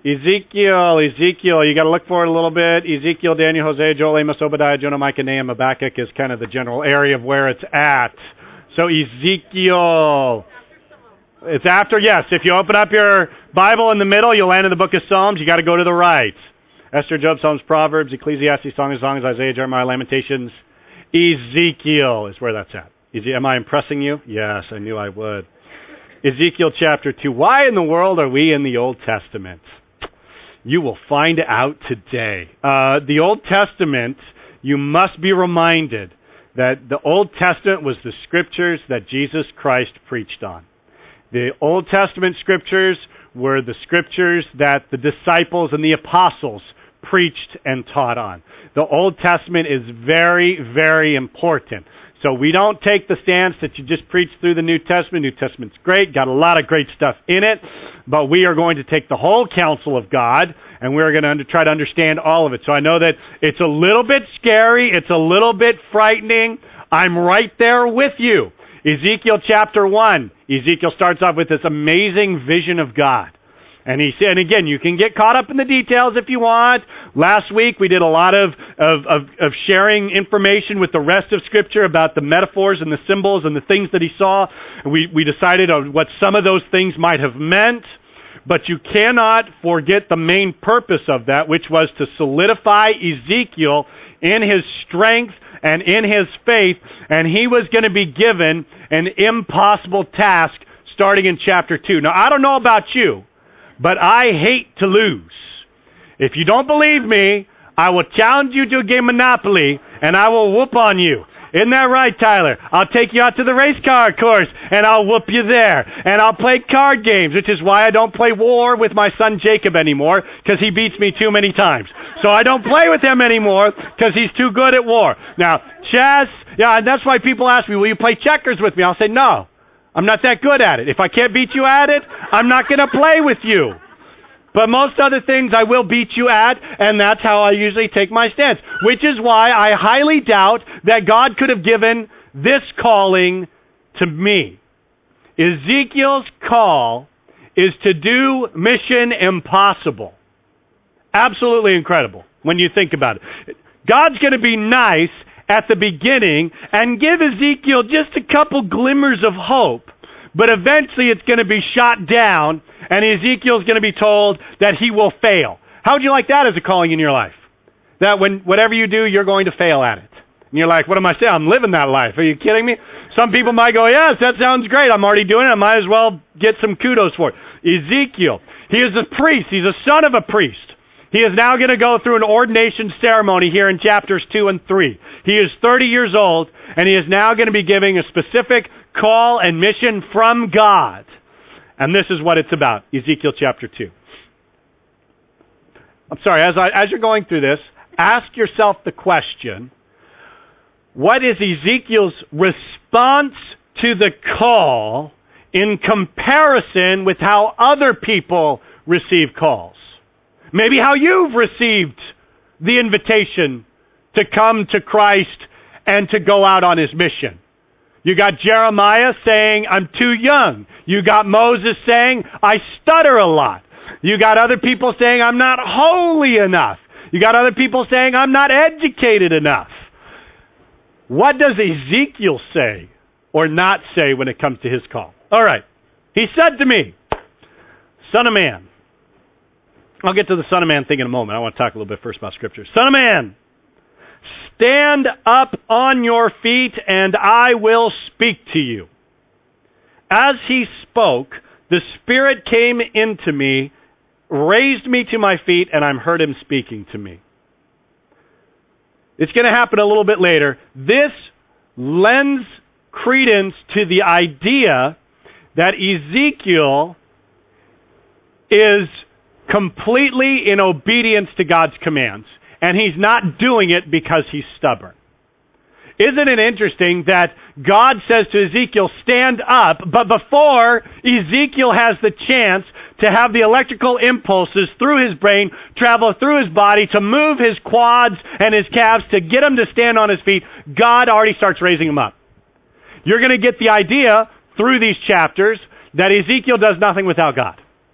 Ezekiel, you got to look for it a little bit. Ezekiel, Daniel, Hosea, Joel, Amos, Obadiah, Jonah, Micah, Nahum, Habakkuk is kind of the general area of where it's at. So Ezekiel, it's after, yes, if you open up your Bible in the middle, you'll land in the book of Psalms. You got to go to the right. Esther, Job, Psalms, Proverbs, Ecclesiastes, Songs, Isaiah, Jeremiah, Lamentations. Ezekiel is where that's at. Am I impressing you? Yes, I knew I would. Ezekiel chapter 2. Why in the world are we in the Old Testament? You will find out today. The Old Testament, you must be reminded that the Old Testament was the scriptures that Jesus Christ preached on. The Old Testament scriptures were the scriptures that the disciples and the apostles preached and taught on. The Old Testament is very, very important. So we don't take the stance that you just preach through the New Testament. New Testament's great, got a lot of great stuff in it, but we are going to take the whole counsel of God, and we're going to try to understand all of it. So I know that it's a little bit scary, it's a little bit frightening. I'm right there with you. Ezekiel chapter 1. Ezekiel starts off with this amazing vision of God. And he said, and again, you can get caught up in the details if you want. Last week we did a lot of sharing information with the rest of Scripture about the metaphors and the symbols and the things that he saw. We decided on what some of those things might have meant. But you cannot forget the main purpose of that, which was to solidify Ezekiel in his strength and in his faith. And he was going to be given an impossible task starting in chapter 2. Now, I don't know about you, but I hate to lose. If you don't believe me, I will challenge you to a game of Monopoly, and I will whoop on you. Isn't that right, Tyler? I'll take you out to the race car course, and I'll whoop you there. And I'll play card games, which is why I don't play War with my son Jacob anymore, because he beats me too many times. So I don't play with him anymore, because he's too good at War. Now, chess, yeah, and that's why people ask me, will you play checkers with me? I'll say, no. I'm not that good at it. If I can't beat you at it, I'm not going to play with you. But most other things I will beat you at, and that's how I usually take my stance. Which is why I highly doubt that God could have given this calling to me. Ezekiel's call is to do mission impossible. Absolutely incredible when you think about it. God's going to be nice at the beginning and give Ezekiel just a couple glimmers of hope, but eventually it's going to be shot down, and Ezekiel's going to be told that he will fail. How would you like that as a calling in your life? That when whatever you do, you're going to fail at it. And you're like, what am I saying? I'm living that life. Are you kidding me? Some people might go, yes, that sounds great. I'm already doing it. I might as well get some kudos for it. Ezekiel, he is a priest. He's a son of a priest. He is now going to go through an ordination ceremony here in chapters 2 and 3. He is 30 years old, and he is now going to be giving a specific call and mission from God. And this is what it's about, Ezekiel chapter 2. I'm sorry, as you're going through this, ask yourself the question, what is Ezekiel's response to the call in comparison with how other people receive calls? Maybe how you've received the invitation to come to Christ and to go out on his mission. You got Jeremiah saying, I'm too young. You got Moses saying, I stutter a lot. You got other people saying, I'm not holy enough. You got other people saying, I'm not educated enough. What does Ezekiel say or not say when it comes to his call? All right. He said to me, Son of man. I'll get to the Son of Man thing in a moment. I want to talk a little bit first about Scripture. Son of man, stand up on your feet, and I will speak to you. As he spoke, the Spirit came into me, raised me to my feet, and I heard him speaking to me. It's going to happen a little bit later. This lends credence to the idea that Ezekiel is completely in obedience to God's commands, and he's not doing it because he's stubborn. Isn't it interesting that God says to Ezekiel, stand up, but before Ezekiel has the chance to have the electrical impulses through his brain travel through his body to move his quads and his calves to get him to stand on his feet, God already starts raising him up. You're going to get the idea through these chapters that Ezekiel does nothing without God.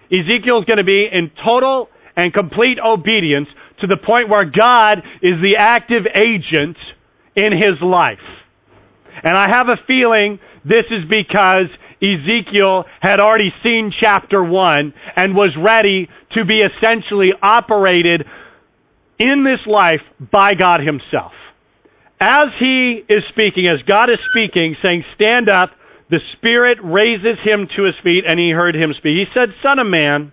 Ezekiel's going to be in total and complete obedience to the point where God is the active agent in his life. And I have a feeling this is because Ezekiel had already seen chapter 1 and was ready to be essentially operated in this life by God himself. As he is speaking, as God is speaking, saying, stand up, the Spirit raises him to his feet, and he heard him speak. He said, Son of man,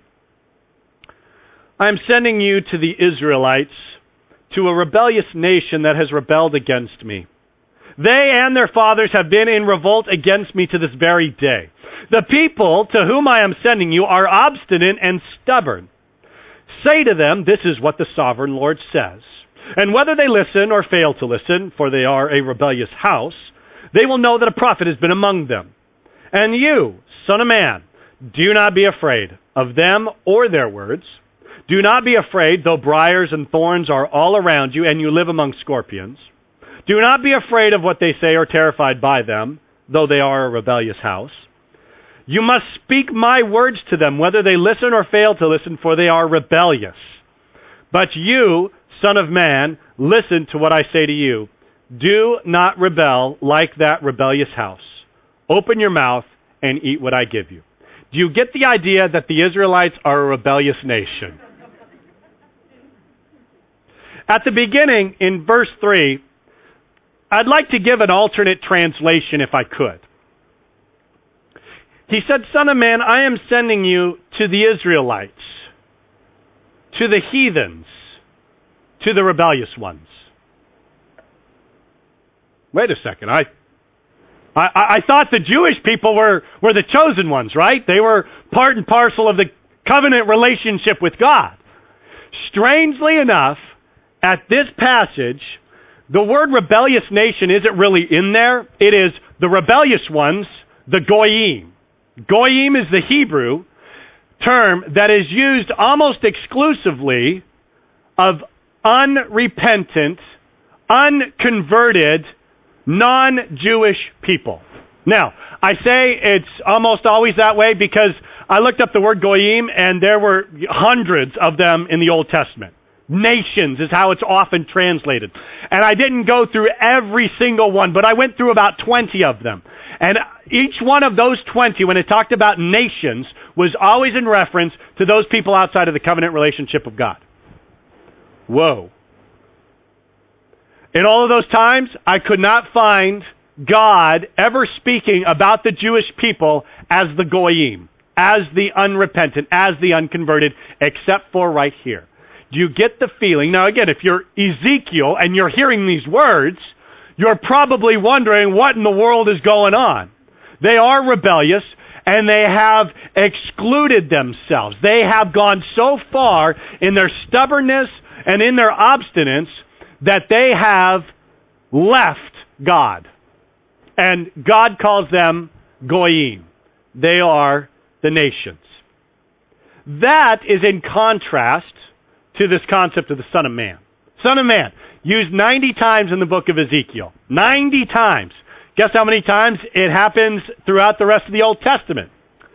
I am sending you to the Israelites, to a rebellious nation that has rebelled against me. They and their fathers have been in revolt against me to this very day. The people to whom I am sending you are obstinate and stubborn. Say to them, this is what the sovereign Lord says. And whether they listen or fail to listen, for they are a rebellious house, they will know that a prophet has been among them. And you, son of man, do not be afraid of them or their words. Do not be afraid, though briars and thorns are all around you, and you live among scorpions. Do not be afraid of what they say or terrified by them, though they are a rebellious house. You must speak my words to them, whether they listen or fail to listen, for they are rebellious. But you, son of man, listen to what I say to you. Do not rebel like that rebellious house. Open your mouth and eat what I give you. Do you get the idea that the Israelites are a rebellious nation? At the beginning, in verse 3, I'd like to give an alternate translation if I could. He said, Son of man, I am sending you to the Israelites, to the heathens, to the rebellious ones. Wait a second. I thought the Jewish people were the chosen ones, right? They were part and parcel of the covenant relationship with God. Strangely enough, at this passage, the word rebellious nation isn't really in there. It is the rebellious ones, the goyim. Goyim is the Hebrew term that is used almost exclusively of unrepentant, unconverted, non-Jewish people. Now, I say it's almost always that way because I looked up the word goyim and there were hundreds of them in the Old Testament. Nations is how it's often translated. And I didn't go through every single one, but I went through about 20 of them. And each one of those 20, when it talked about nations, was always in reference to those people outside of the covenant relationship of God. Whoa. In all of those times, I could not find God ever speaking about the Jewish people as the goyim, as the unrepentant, as the unconverted, except for right here. Do you get the feeling? Now again, if you're Ezekiel and you're hearing these words, you're probably wondering what in the world is going on. They are rebellious and they have excluded themselves. They have gone so far in their stubbornness and in their obstinance that they have left God. And God calls them goyim. They are the nations. That is in contrast to this concept of the Son of Man. Son of Man, used 90 times in the book of Ezekiel. 90 times. Guess how many times it happens throughout the rest of the Old Testament?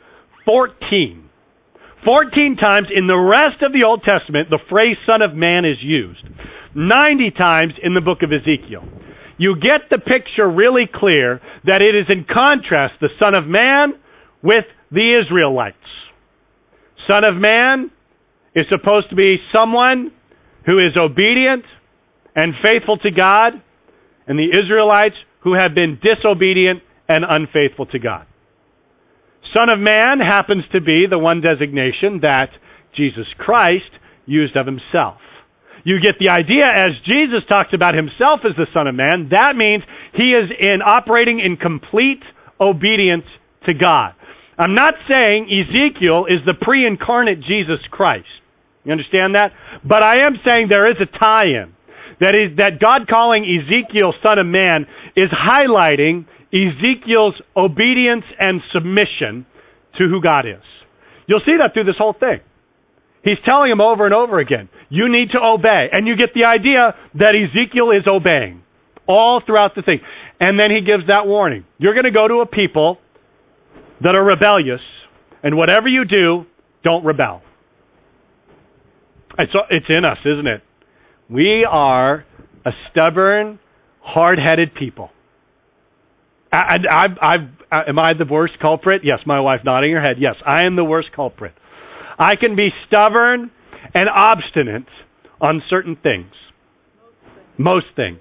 14. 14 times in the rest of the Old Testament, the phrase Son of Man is used. 90 times in the book of Ezekiel. You get the picture really clear that it is in contrast, the Son of Man with the Israelites. Son of Man is supposed to be someone who is obedient and faithful to God, and the Israelites who have been disobedient and unfaithful to God. Son of Man happens to be the one designation that Jesus Christ used of himself. You get the idea, as Jesus talks about himself as the Son of Man, that means he is operating in complete obedience to God. I'm not saying Ezekiel is the pre-incarnate Jesus Christ. You understand that? But I am saying there is a tie-in. That God calling Ezekiel Son of Man is highlighting Ezekiel's obedience and submission to who God is. You'll see that through this whole thing. He's telling him over and over again, you need to obey. And you get the idea that Ezekiel is obeying all throughout the thing. And then he gives that warning. You're going to go to a people that are rebellious, and whatever you do, Don't rebel. It's in us, isn't it? We are a stubborn, hard-headed people. Am I the worst culprit? Yes, my wife nodding her head. Yes, I am the worst culprit. I can be stubborn and obstinate on certain things. Most things.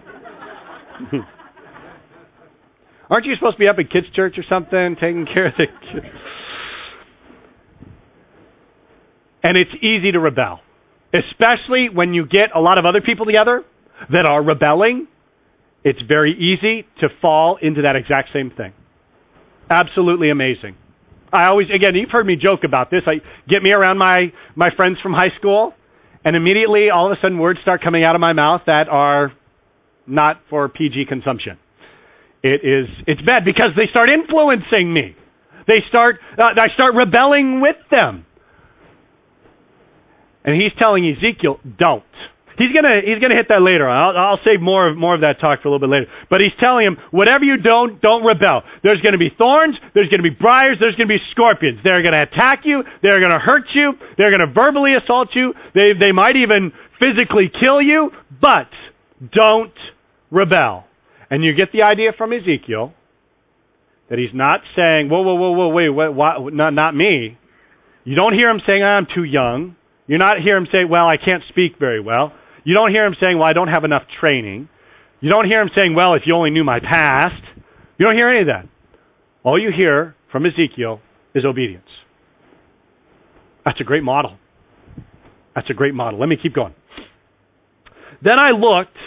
Aren't you supposed to be up at kids' church or something, taking care of the kids? And it's easy to rebel, especially when you get a lot of other people together that are rebelling. It's very easy to fall into that exact same thing. Absolutely amazing. Again, you've heard me joke about this. Get me around my friends from high school, and immediately, all of a sudden, words start coming out of my mouth that are not for PG consumption. It's bad because they start influencing me. I start rebelling with them. And he's telling Ezekiel, don't. He's gonna hit that later on. I'll save more of that talk for a little bit later. But he's telling him, whatever you don't rebel. There's going to be thorns. There's going to be briars. There's going to be scorpions. They're going to attack you. They're going to hurt you. They're going to verbally assault you. They might even physically kill you. But don't rebel. And you get the idea from Ezekiel that he's not saying, whoa, wait, not me. You don't hear him saying, I'm too young. You not hear him say, well, I can't speak very well. You don't hear him saying, well, I don't have enough training. You don't hear him saying, well, if you only knew my past. You don't hear any of that. All you hear from Ezekiel is obedience. That's a great model. That's a great model. Let me keep going. Then I looked,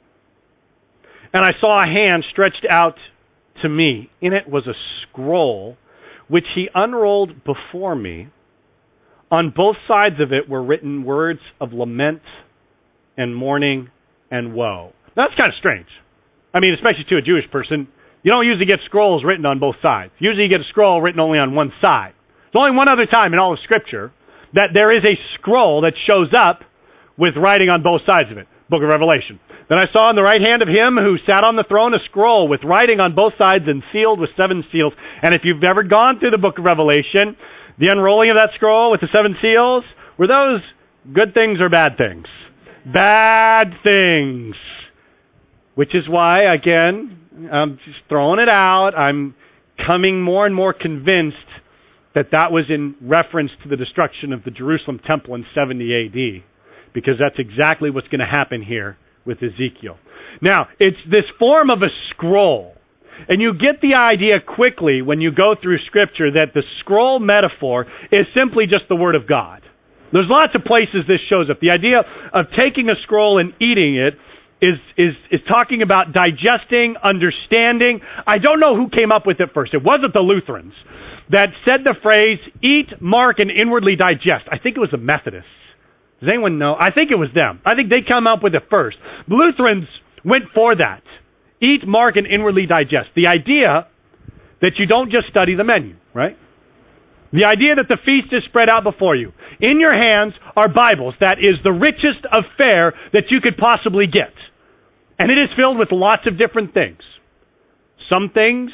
and I saw a hand stretched out to me. In it was a scroll, which he unrolled before me. On both sides of it were written words of lament and mourning and woe. Now, that's kind of strange. I mean, especially to a Jewish person. You don't usually get scrolls written on both sides. Usually you get a scroll written only on one side. There's only one other time in all of Scripture that there is a scroll that shows up with writing on both sides of it. Book of Revelation. Then I saw in the right hand of him who sat on the throne a scroll with writing on both sides and sealed with 7 seals. And if you've ever gone through the book of Revelation, the unrolling of that scroll with the 7 seals, were those good things or bad things? Bad things. Which is why, again, I'm just throwing it out. I'm coming more and more convinced that was in reference to the destruction of the Jerusalem temple in 70 AD. Because that's exactly what's going to happen here with Ezekiel. Now, it's this form of a scroll. And you get the idea quickly when you go through Scripture that the scroll metaphor is simply just the Word of God. There's lots of places this shows up. The idea of taking a scroll and eating it is talking about digesting, understanding. I don't know who came up with it first. It wasn't the Lutherans that said the phrase, eat, mark, and inwardly digest. I think it was the Methodists. Does anyone know? I think it was them. I think they come up with it first. The Lutherans went for that. Eat, mark, and inwardly digest. The idea that you don't just study the menu, right? The idea that the feast is spread out before you. In your hands are Bibles. That is the richest of fare that you could possibly get. And it is filled with lots of different things. Some things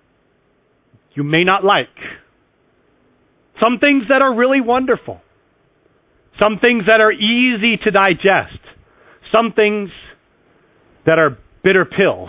you may not like. Some things that are really wonderful. Some things that are easy to digest. Some things that are bitter pills.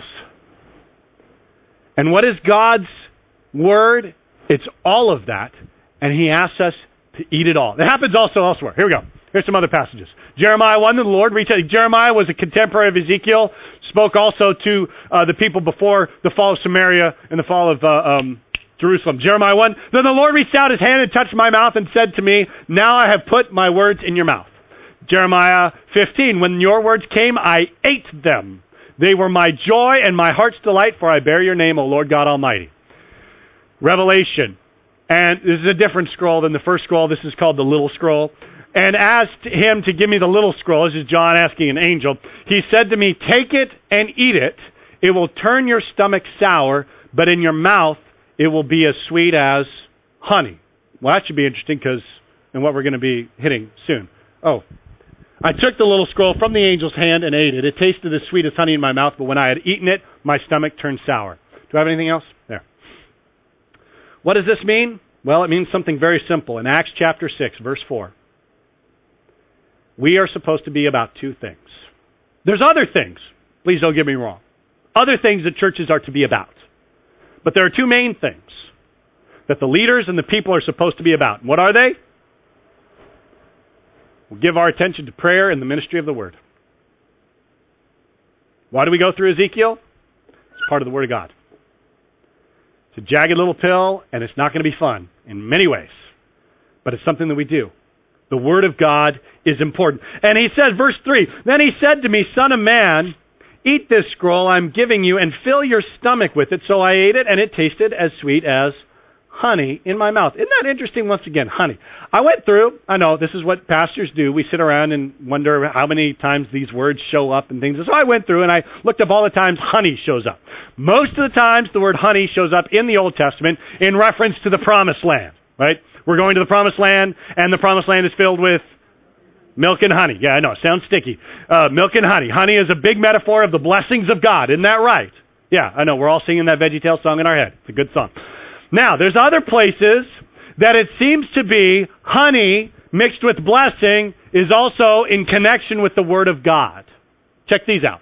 And what is God's Word? It's all of that. And He asks us to eat it all. It happens also elsewhere. Here we go. Here's some other passages. Jeremiah 1, the Lord reached out. Jeremiah was a contemporary of Ezekiel, spoke also to the people before the fall of Samaria and the fall of Jerusalem. Jeremiah 1, then the Lord reached out His hand and touched my mouth and said to me, now I have put my words in your mouth. Jeremiah 15, when your words came, I ate them. They were my joy and my heart's delight, for I bear your name, O Lord God Almighty. Revelation. And this is a different scroll than the first scroll. This is called the little scroll. And asked him to give me the little scroll. This is John asking an angel. He said to me, take it and eat it. It will turn your stomach sour, but in your mouth it will be as sweet as honey. Well, that should be interesting and what we're going to be hitting soon. Oh, I took the little scroll from the angel's hand and ate it. It tasted as sweet as honey in my mouth, but when I had eaten it, my stomach turned sour. Do I have anything else? There. What does this mean? Well, it means something very simple. In Acts chapter 6, verse 4, we are supposed to be about two things. There's other things. Please don't get me wrong. Other things that churches are to be about. But there are two main things that the leaders and the people are supposed to be about. And what are they? We'll give our attention to prayer and the ministry of the Word. Why do we go through Ezekiel? It's part of the Word of God. It's a jagged little pill, and it's not going to be fun in many ways. But it's something that we do. The Word of God is important. And he says, verse 3, then he said to me, Son of man, eat this scroll I'm giving you and fill your stomach with it. So I ate it, and it tasted as sweet as honey in my mouth. Isn't that interesting? Once again, honey. I went through, I know, this is what pastors do. We sit around and wonder how many times these words show up and things. So I went through and I looked up all the times honey shows up. Most of the times the word honey shows up in the Old Testament in reference to the Promised Land, right? We're going to the Promised Land, and the Promised Land is filled with milk and honey. Yeah, I know, sounds sticky. Milk and honey. Honey is a big metaphor of the blessings of God. Isn't that right? Yeah, I know. We're all singing that VeggieTales song in our head. It's a good song. Now, there's other places that it seems to be honey mixed with blessing is also in connection with the Word of God. Check these out.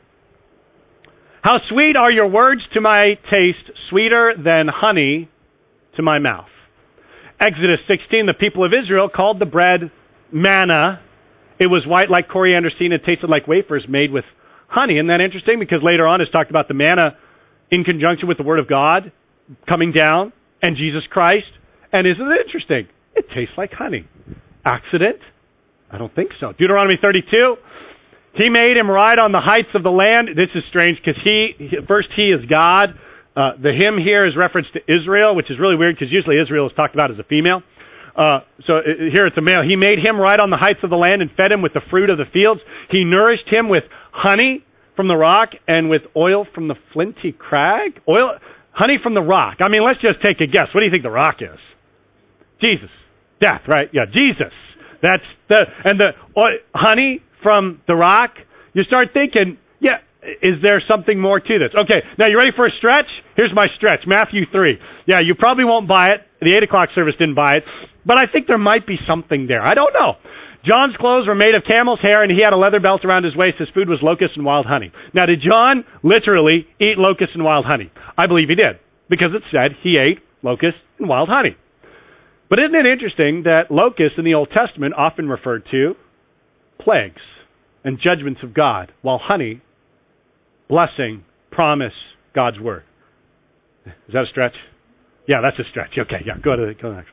How sweet are your words to my taste, sweeter than honey to my mouth. Exodus 16, the people of Israel called the bread manna. It was white like coriander seed. It tasted like wafers made with honey. Isn't that interesting? Because later on it's talked about the manna in conjunction with the Word of God coming down and Jesus Christ. And isn't it interesting? It tastes like honey. Accident? I don't think so. Deuteronomy 32, he made him ride on the heights of the land. This is strange because first he is God. The him here is reference to Israel, which is really weird because usually Israel is talked about as a female. Here it's a male. He made him ride on the heights of the land and fed him with the fruit of the fields. He nourished him with honey from the rock and with oil from the flinty crag. Honey from the rock. I mean, let's just take a guess. What do you think the rock is? Jesus. Death, right? Yeah, Jesus. That's honey from the rock. You start thinking, yeah, is there something more to this? Okay, now you ready for a stretch? Here's my stretch, Matthew 3. Yeah, you probably won't buy it. The 8 o'clock service didn't buy it. But I think there might be something there. I don't know. John's clothes were made of camel's hair, and he had a leather belt around his waist. His food was locusts and wild honey. Now, did John literally eat locusts and wild honey? I believe he did, because it said he ate locusts and wild honey. But isn't it interesting that locusts in the Old Testament often referred to plagues and judgments of God, while honey, blessing, promise, God's word. Is that a stretch? Yeah, that's a stretch. Okay, yeah, go to the next.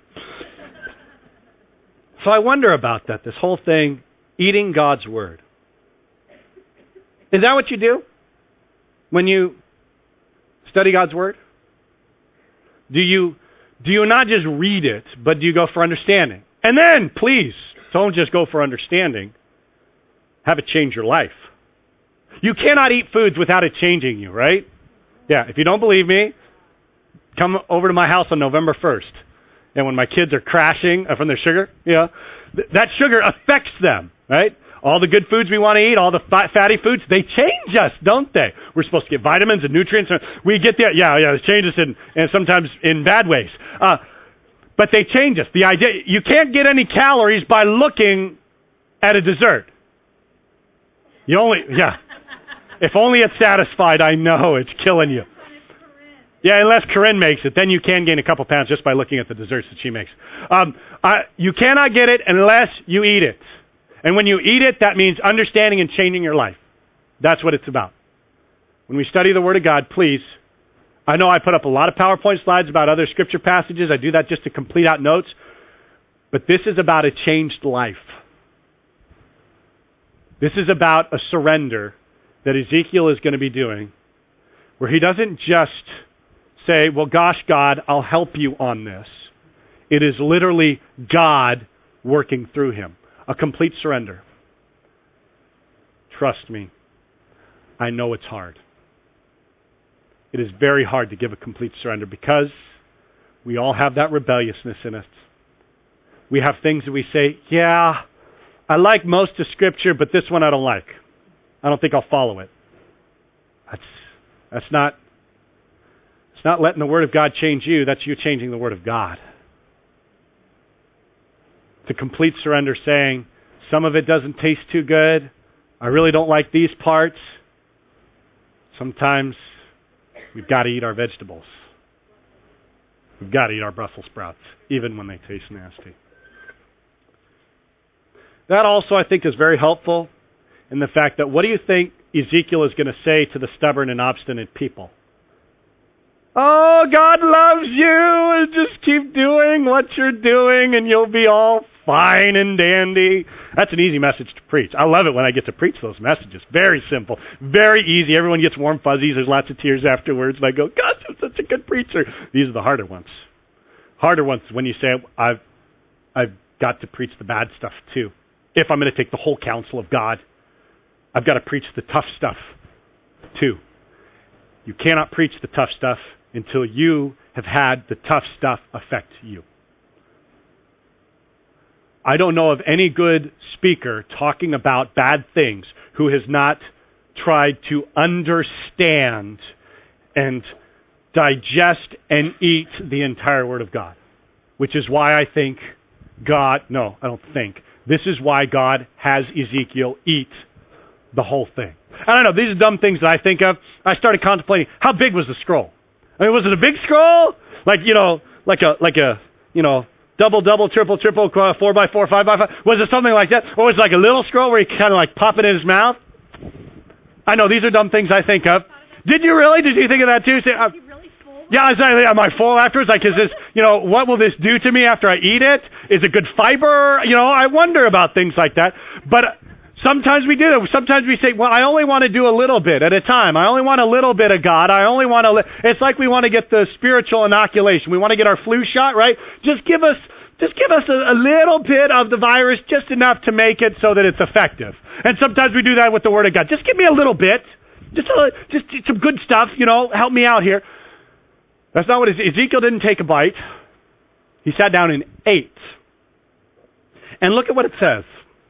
So I wonder about that, this whole thing, eating God's word. Is that what you do when you study God's word? Do you not just read it, but do you go for understanding? And then, please, don't just go for understanding. Have it change your life. You cannot eat foods without it changing you, right? Yeah, if you don't believe me, come over to my house on November 1st. And when my kids are crashing from their sugar, that sugar affects them, right? All the good foods we want to eat, all the fatty foods, they change us, don't they? We're supposed to get vitamins and nutrients. We get there, they change us and sometimes in bad ways. But they change us. The idea, you can't get any calories by looking at a dessert. If only it's satisfied, I know it's killing you. Yeah, unless Corinne makes it, then you can gain a couple pounds just by looking at the desserts that she makes. You cannot get it unless you eat it. And when you eat it, that means understanding and changing your life. That's what it's about. When we study the Word of God, please, I know I put up a lot of PowerPoint slides about other scripture passages. I do that just to complete out notes. But this is about a changed life. This is about a surrender that Ezekiel is going to be doing, where he doesn't just say, well, gosh, God, I'll help you on this. It is literally God working through him. A complete surrender. Trust me, I know it's hard. It is very hard to give a complete surrender because we all have that rebelliousness in us. We have things that we say, yeah, I like most of Scripture, but this one I don't like. I don't think I'll follow it. That's not letting the Word of God change you. That's you changing the Word of God. to complete surrender, saying, some of it doesn't taste too good. I really don't like these parts. Sometimes we've got to eat our vegetables. We've got to eat our Brussels sprouts, even when they taste nasty. That also, I think, is very helpful in the fact that what do you think Ezekiel is going to say to the stubborn and obstinate people? Oh, God loves you, and just keep doing what you're doing, and you'll be all fine and dandy. That's an easy message to preach. I love it when I get to preach those messages. Very simple, very easy. Everyone gets warm fuzzies. There's lots of tears afterwards, and I go, gosh, I'm such a good preacher. These are the harder ones. Harder ones when you say, I've got to preach the bad stuff too. If I'm going to take the whole counsel of God, I've got to preach the tough stuff too. You cannot preach the tough stuff until you have had the tough stuff affect you. I don't know of any good speaker talking about bad things who has not tried to understand and digest and eat the entire Word of God. Which is why I think this is why God has Ezekiel eat the whole thing. I don't know, these are dumb things that I think of. I started contemplating, how big was the scroll? I mean, was it a big scroll? Like a double, triple, 4x4, 5x5? Was it something like that? Or was it like a little scroll where he kind of like pop it in his mouth? I know, these are dumb things I think of. Did you really? Did you think of that too? Is he really full? Yeah, am I full afterwards? Like, is this, what will this do to me after I eat it? Is it good fiber? I wonder about things like that. But sometimes we do that. Sometimes we say, well, I only want to do a little bit at a time. I only want a little bit of God. I only want it's like we want to get the spiritual inoculation. We want to get our flu shot, right? Just give us a little bit of the virus, just enough to make it so that it's effective. And sometimes we do that with the Word of God. Just give me a little bit. Just some good stuff, help me out here. That's not what Ezekiel didn't take a bite. He sat down and ate. And look at what it says.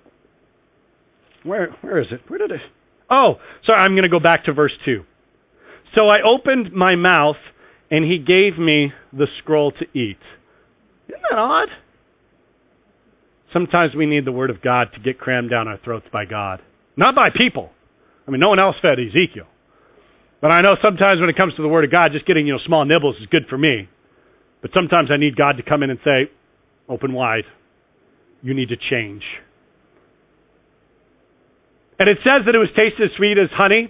Where is it? Where did it? Oh, sorry, I'm going to go back to verse 2. So I opened my mouth, and he gave me the scroll to eat. Isn't that odd? Sometimes we need the Word of God to get crammed down our throats by God. Not by people. I mean, no one else fed Ezekiel. But I know sometimes when it comes to the Word of God, just getting, small nibbles is good for me. But sometimes I need God to come in and say, open wide. You need to change. And it says that it was tasted as sweet as honey.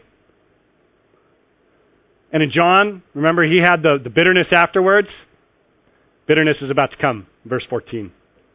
And in John, remember, he had the bitterness afterwards. Bitterness is about to come. Verse 14.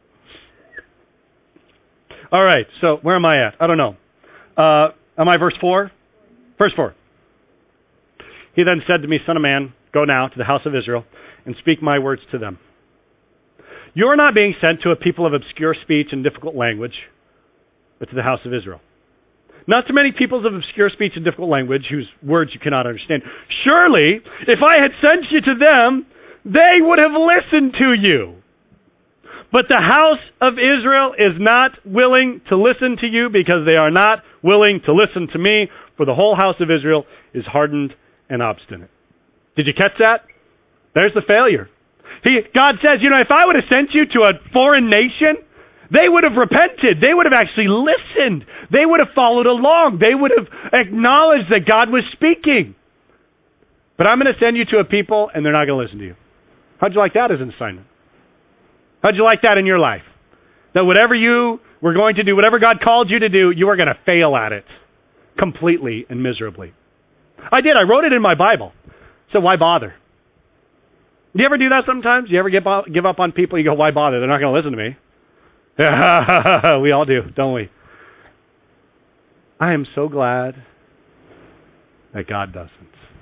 All right, so where am I at? I don't know. Am I verse 4? Verse 4. He then said to me, Son of man, go now to the house of Israel and speak my words to them. You are not being sent to a people of obscure speech and difficult language, but to the house of Israel. Not to many peoples of obscure speech and difficult language whose words you cannot understand. Surely, if I had sent you to them, they would have listened to you. But the house of Israel is not willing to listen to you because they are not willing to listen to me, for the whole house of Israel is hardened and obstinate. Did you catch that? There's the failure. God says, if I would have sent you to a foreign nation, they would have repented. They would have actually listened. They would have followed along. They would have acknowledged that God was speaking. But I'm going to send you to a people, and they're not going to listen to you. How'd you like that as an assignment? How'd you like that in your life? That whatever you were going to do, whatever God called you to do, you are going to fail at it completely and miserably. I did. I wrote it in my Bible. So why bother? Do you ever do that sometimes? Do you ever give up on people? You go, why bother? They're not going to listen to me. We all do, don't we? I am so glad that God doesn't.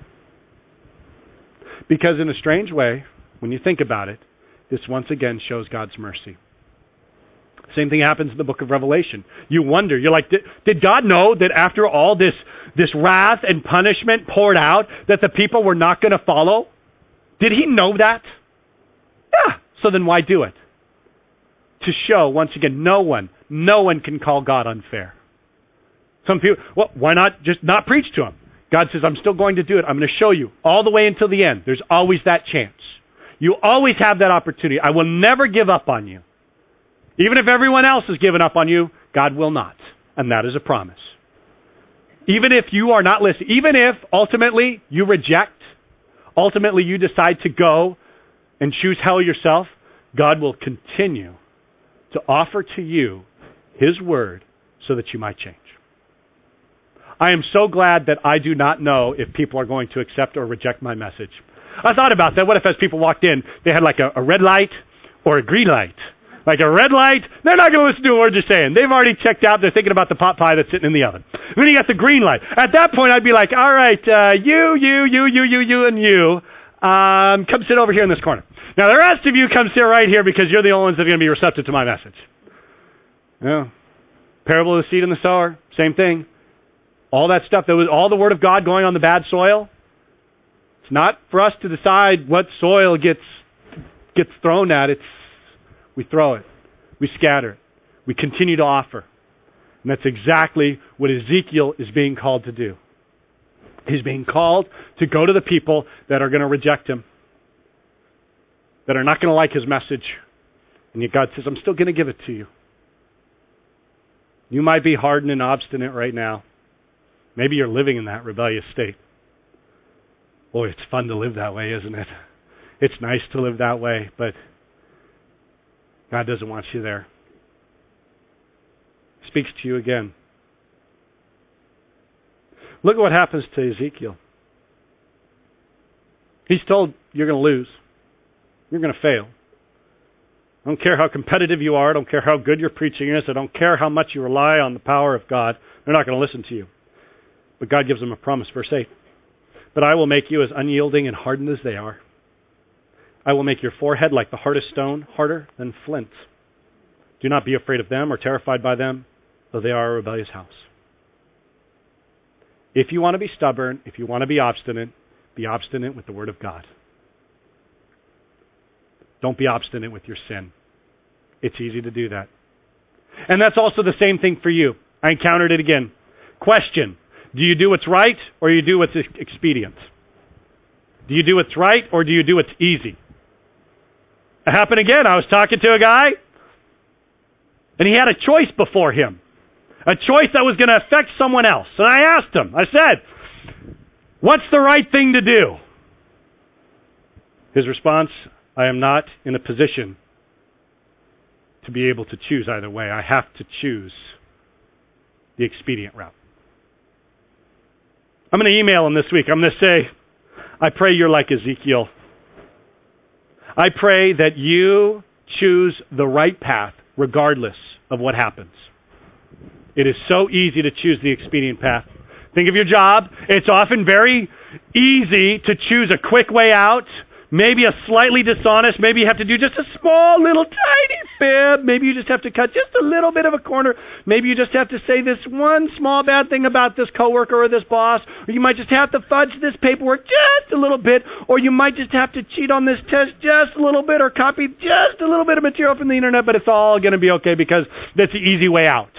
Because in a strange way, when you think about it, this once again shows God's mercy. Same thing happens in the book of Revelation. You wonder, you're like, did God know that after all this wrath and punishment poured out, that the people were not going to follow? Did he know that? Yeah. So then why do it? To show, once again, no one can call God unfair. Some people, well, why not just not preach to him? God says, I'm still going to do it. I'm going to show you all the way until the end. There's always that chance. You always have that opportunity. I will never give up on you. Even if everyone else has given up on you, God will not. And that is a promise. Even if you are not listening, even if ultimately you reject, ultimately you decide to go and choose hell yourself, God will continue to offer to you His word so that you might change. I am so glad that I do not know if people are going to accept or reject my message. I thought about that. What if as people walked in, they had like a red light or a green light? Like a red light, they're not going to listen to a word you're saying. They've already checked out. They're thinking about the pot pie that's sitting in the oven. Then you got the green light. At that point, I'd be like, all right, you, and you, come sit over here in this corner. Now, the rest of you come sit right here because you're the only ones that are going to be receptive to my message. Yeah. Parable of the seed and the sower, same thing. All that stuff, that was all the word of God going on the bad soil. It's not for us to decide what soil gets thrown at. We throw it. We scatter it. We continue to offer. And that's exactly what Ezekiel is being called to do. He's being called to go to the people that are going to reject him, that are not going to like his message. And yet God says, I'm still going to give it to you. You might be hardened and obstinate right now. Maybe you're living in that rebellious state. Boy, it's fun to live that way, isn't it? It's nice to live that way, but God doesn't want you there. He speaks to you again. Look at what happens to Ezekiel. He's told you're going to lose. You're going to fail. I don't care how competitive you are. I don't care how good your preaching is. I don't care how much you rely on the power of God. They're not going to listen to you. But God gives them a promise, verse 8. But I will make you as unyielding and hardened as they are. I will make your forehead like the hardest stone, harder than flint. Do not be afraid of them or terrified by them, though they are a rebellious house. If you want to be stubborn, if you want to be obstinate with the Word of God. Don't be obstinate with your sin. It's easy to do that. And that's also the same thing for you. I encountered it again. Question: do you do what's right or you do what's expedient? Do you do what's right or do you do what's easy? It happened again. I was talking to a guy, and he had a choice before him. A choice that was going to affect someone else. And I asked him, I said, what's the right thing to do? His response, I am not in a position to be able to choose either way. I have to choose the expedient route. I'm going to email him this week. I'm going to say, I pray you're like Ezekiel. I pray that you choose the right path regardless of what happens. It is so easy to choose the expedient path. Think of your job. It's often very easy to choose a quick way out. Maybe a slightly dishonest. Maybe you have to do just a small, little, tiny fib. Maybe you just have to cut just a little bit of a corner. Maybe you just have to say this one small bad thing about this coworker or this boss. Or you might just have to fudge this paperwork just a little bit. Or you might just have to cheat on this test just a little bit or copy just a little bit of material from the internet. But it's all going to be okay because that's the easy way out.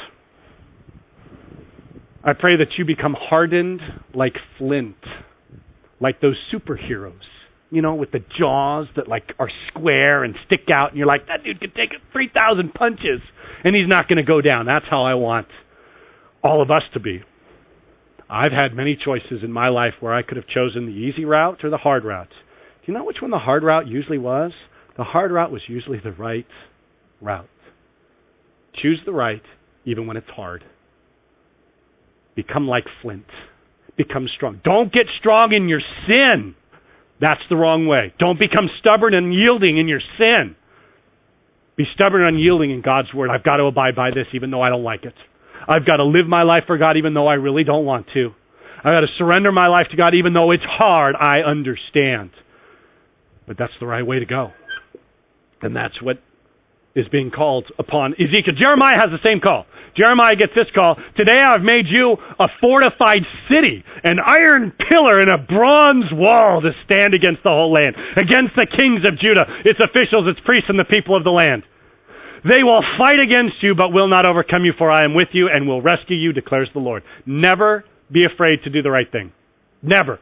I pray that you become hardened like flint, like those superheroes. You know, with the jaws that like are square and stick out, and you're like, that dude could take 3,000 punches, and he's not going to go down. That's how I want all of us to be. I've had many choices in my life where I could have chosen the easy route or the hard route. Do you know which one the hard route usually was? The hard route was usually the right route. Choose the right, even when it's hard. Become like flint. Become strong. Don't get strong in your sin. That's the wrong way. Don't become stubborn and yielding in your sin. Be stubborn and unyielding in God's word. I've got to abide by this even though I don't like it. I've got to live my life for God even though I really don't want to. I've got to surrender my life to God even though it's hard. I understand. But that's the right way to go. And that's what is being called upon Ezekiel. Jeremiah has the same call. Jeremiah gets this call. Today I've made you a fortified city, an iron pillar and a bronze wall to stand against the whole land, against the kings of Judah, its officials, its priests, and the people of the land. They will fight against you, but will not overcome you, for I am with you and will rescue you, declares the Lord. Never be afraid to do the right thing. Never.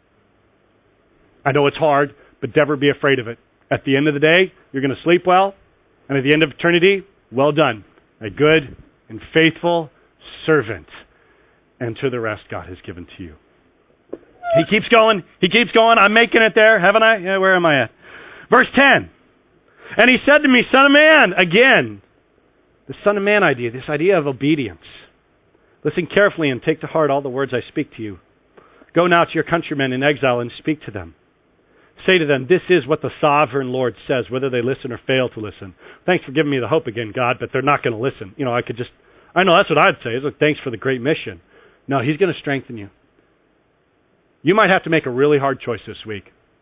I know it's hard, but never be afraid of it. At the end of the day, you're going to sleep well, and at the end of eternity, Well done, a good and faithful servant. Enter the rest God has given to you. He keeps going. He keeps going. I'm making it there, haven't I? Yeah, where am I at? Verse 10. And he said to me, Son of man, again, the Son of Man idea, this idea of obedience. Listen carefully and take to heart all the words I speak to you. Go now to your countrymen in exile and speak to them. Say to them, this is what the sovereign Lord says, whether they listen or fail to listen. Thanks for giving me the hope again, God, but they're not going to listen. I know that's what I'd say. Is like, thanks for the great mission. No, he's going to strengthen you. You might have to make a really hard choice this week.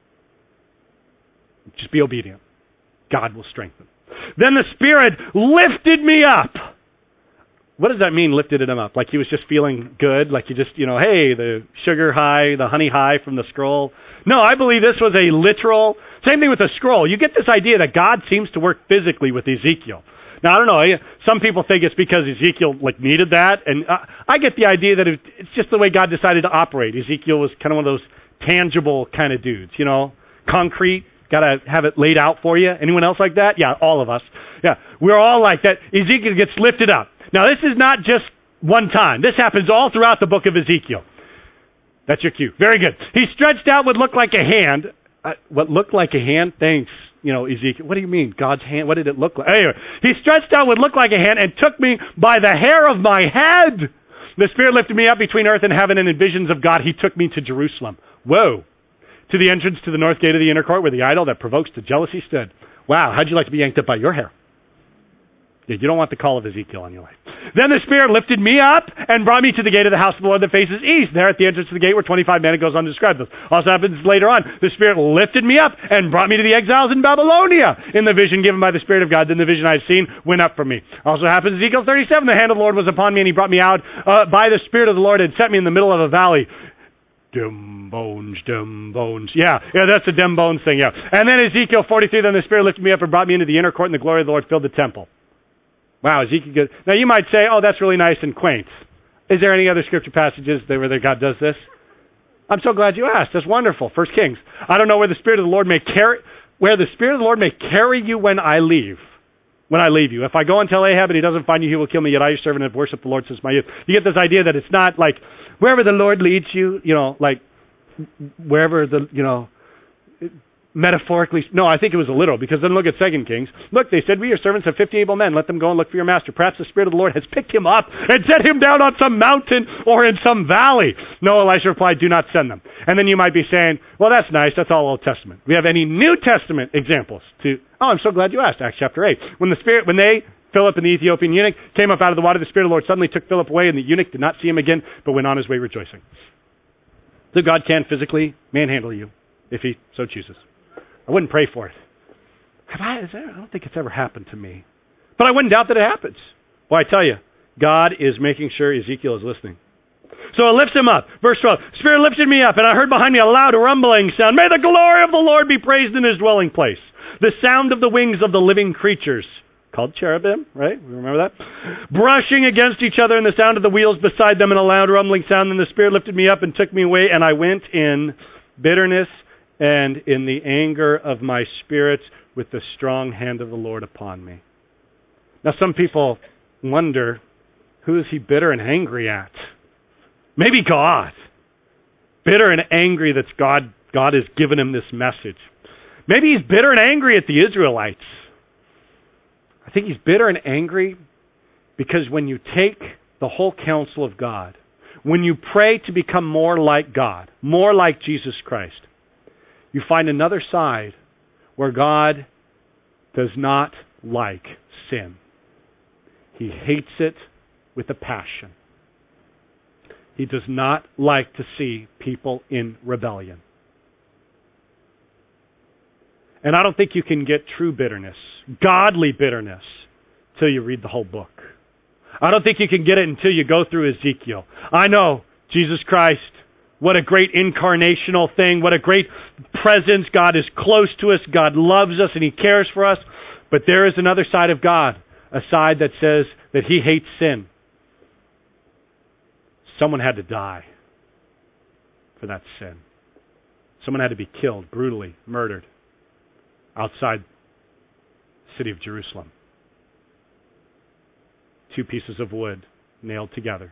Just be obedient. God will strengthen. Then the Spirit lifted me up. What does that mean, lifted him up? Like he was just feeling good? Like you just, hey, the sugar high, the honey high from the scroll? No, I believe this was a literal, same thing with the scroll. You get this idea that God seems to work physically with Ezekiel. Now, I don't know, some people think it's because Ezekiel needed that, and I get the idea that it's just the way God decided to operate. Ezekiel was kind of one of those tangible kind of dudes, concrete, got to have it laid out for you. Anyone else like that? Yeah, all of us. Yeah, we're all like that. Ezekiel gets lifted up. Now, this is not just one time. This happens all throughout the book of Ezekiel. That's your cue. Very good. He stretched out what looked like a hand. What looked like a hand? Thanks, Ezekiel. What do you mean, God's hand? What did it look like? Anyway, he stretched out what looked like a hand and took me by the hair of my head. The Spirit lifted me up between earth and heaven, and in visions of God, he took me to Jerusalem. Whoa. To the entrance to the north gate of the inner court where the idol that provokes to jealousy stood. Wow, how'd you like to be yanked up by your hair? Yeah, you don't want the call of Ezekiel on your life. Then the Spirit lifted me up and brought me to the gate of the house of the Lord that faces east. There at the entrance to the gate were 25 men. It goes on to describe this. Also happens later on. The Spirit lifted me up and brought me to the exiles in Babylonia. In the vision given by the Spirit of God, then the vision I had seen went up from me. Also happens Ezekiel 37. The hand of the Lord was upon me, and he brought me out by the Spirit of the Lord and set me in the middle of a valley. Dim bones. Yeah, that's the dim bones thing, yeah. And then Ezekiel 43, then the Spirit lifted me up and brought me into the inner court, and the glory of the Lord filled the temple. Wow, Ezekiel. Now you might say, oh, that's really nice and quaint. Is there any other scripture passages where God does this? I'm so glad you asked. That's wonderful. 1 Kings. I don't know where the Spirit of the Lord may carry you when I leave. When I leave you. If I go and tell Ahab and he doesn't find you, he will kill me, yet I, your servant, have worshipped the Lord since my youth. You get this idea that it's not like wherever the Lord leads you, wherever metaphorically. No, I think it was a literal, because then look at 2 Kings. Look, they said, we, your servants, have 50 able men. Let them go and look for your master. Perhaps the Spirit of the Lord has picked him up and set him down on some mountain or in some valley. No, Elisha replied, do not send them. And then you might be saying, well, that's nice. That's all Old Testament. We have any New Testament examples I'm so glad you asked. Acts chapter 8. When Philip and the Ethiopian eunuch came up out of the water, the Spirit of the Lord suddenly took Philip away, and the eunuch did not see him again, but went on his way rejoicing. So God can physically manhandle you if he so chooses. I wouldn't pray for it. I don't think it's ever happened to me. But I wouldn't doubt that it happens. Well, I tell you, God is making sure Ezekiel is listening. So it lifts him up. Verse 12, Spirit lifted me up, and I heard behind me a loud rumbling sound. May the glory of the Lord be praised in his dwelling place. The sound of the wings of the living creatures, called cherubim, right? Remember that? Brushing against each other, and the sound of the wheels beside them, and a loud rumbling sound. And the Spirit lifted me up and took me away, and I went in bitterness and in the anger of my spirit with the strong hand of the Lord upon me. Now some people wonder, who is he bitter and angry at? Maybe God. Bitter and angry that God has given him this message. Maybe he's bitter and angry at the Israelites. I think he's bitter and angry because when you take the whole counsel of God, when you pray to become more like God, more like Jesus Christ, you find another side where God does not like sin. He hates it with a passion. He does not like to see people in rebellion. And I don't think you can get true bitterness, godly bitterness, till you read the whole book. I don't think you can get it until you go through Ezekiel. I know, Jesus Christ, what a great incarnational thing, what a great presence. God is close to us, God loves us, and he cares for us. But there is another side of God, a side that says that he hates sin. Someone had to die for that sin. Someone had to be killed, brutally murdered, outside the city of Jerusalem. two pieces of wood nailed together.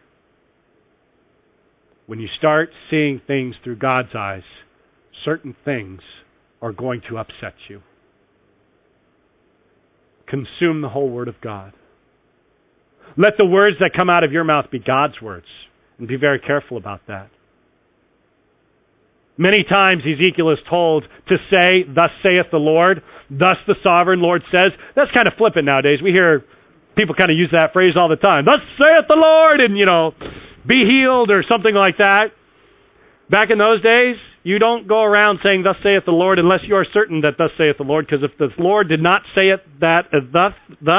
When you start seeing things through God's eyes, certain things are going to upset you. Consume the whole Word of God. Let the words that come out of your mouth be God's words, and be very careful about that. Many times Ezekiel is told to say, "Thus saith the Lord," "Thus the sovereign Lord says." That's kind of flippant nowadays. We hear people kind of use that phrase all the time. "Thus saith the Lord," and, be healed or something like that. Back in those days, you don't go around saying, "Thus saith the Lord," unless you are certain that "Thus saith the Lord," because if the Lord did not say it thus,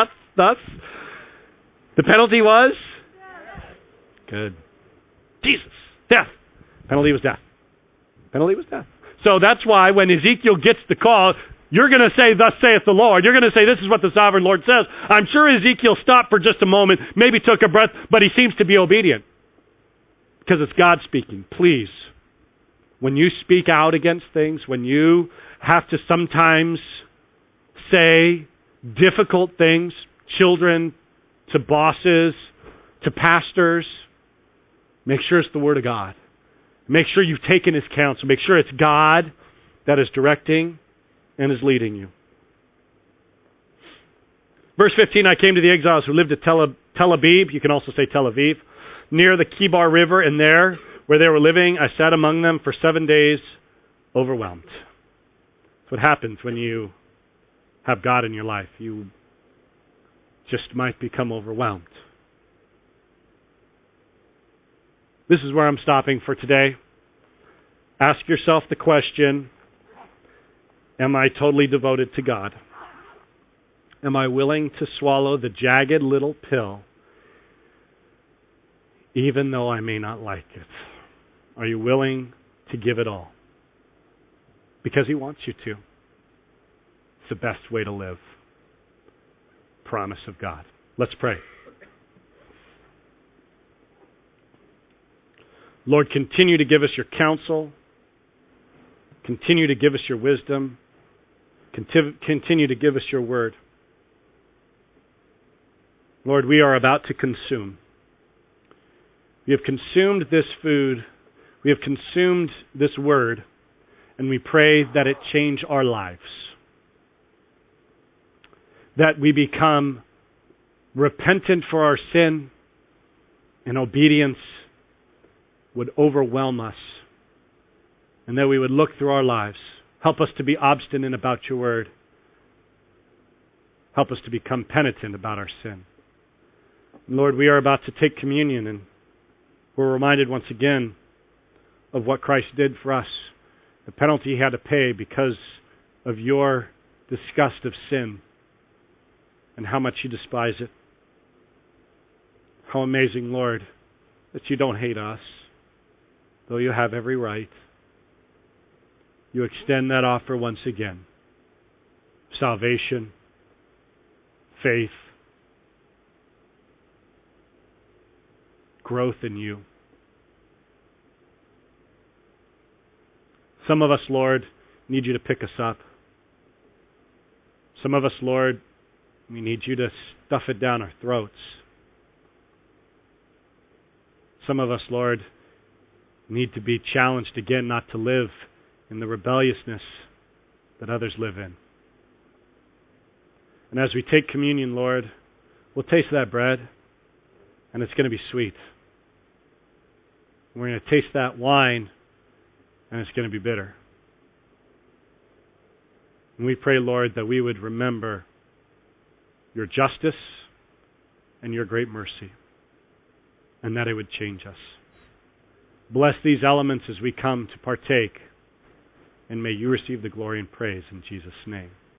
the penalty was? Good. Jesus. Death. Penalty was death. Penalty was death. So that's why when Ezekiel gets the call, you're going to say, "Thus saith the Lord." You're going to say, "This is what the sovereign Lord says." I'm sure Ezekiel stopped for just a moment, maybe took a breath, but he seems to be obedient. Because it's God speaking. Please, when you speak out against things, when you have to sometimes say difficult things, children, to bosses, to pastors, make sure it's the Word of God. Make sure you've taken His counsel. Make sure it's God that is directing and is leading you. Verse 15, I came to the exiles who lived at Tel Abib, you can also say Tel Aviv, near the Kibar River, and there, where they were living, I sat among them for 7 days, overwhelmed. That's what happens when you have God in your life. You just might become overwhelmed. This is where I'm stopping for today. Ask yourself the question, am I totally devoted to God? Am I willing to swallow the jagged little pill even though I may not like it? Are you willing to give it all? Because He wants you to. It's the best way to live. Promise of God. Let's pray. Lord, continue to give us your counsel. Continue to give us your wisdom. Continue to give us your word. Lord, we are about to consume. We have consumed this food. We have consumed this word. And we pray that it change our lives. That we become repentant for our sin, and obedience would overwhelm us. And that we would look through our lives. Help us to be obstinate about your word. Help us to become penitent about our sin. Lord, we are about to take communion, and we're reminded once again of what Christ did for us, the penalty He had to pay because of your disgust of sin and how much you despise it. How amazing, Lord, that you don't hate us, though you have every right. You extend that offer once again. Salvation, faith, growth in you. Some of us, Lord, need you to pick us up. Some of us, Lord, we need you to stuff it down our throats. Some of us, Lord, need to be challenged again not to live in the rebelliousness that others live in. And as we take communion, Lord, we'll taste that bread, and it's going to be sweet. We're going to taste that wine, and it's going to be bitter. And we pray, Lord, that we would remember your justice and your great mercy, and that it would change us. Bless these elements as we come to partake, and may you receive the glory and praise in Jesus' name.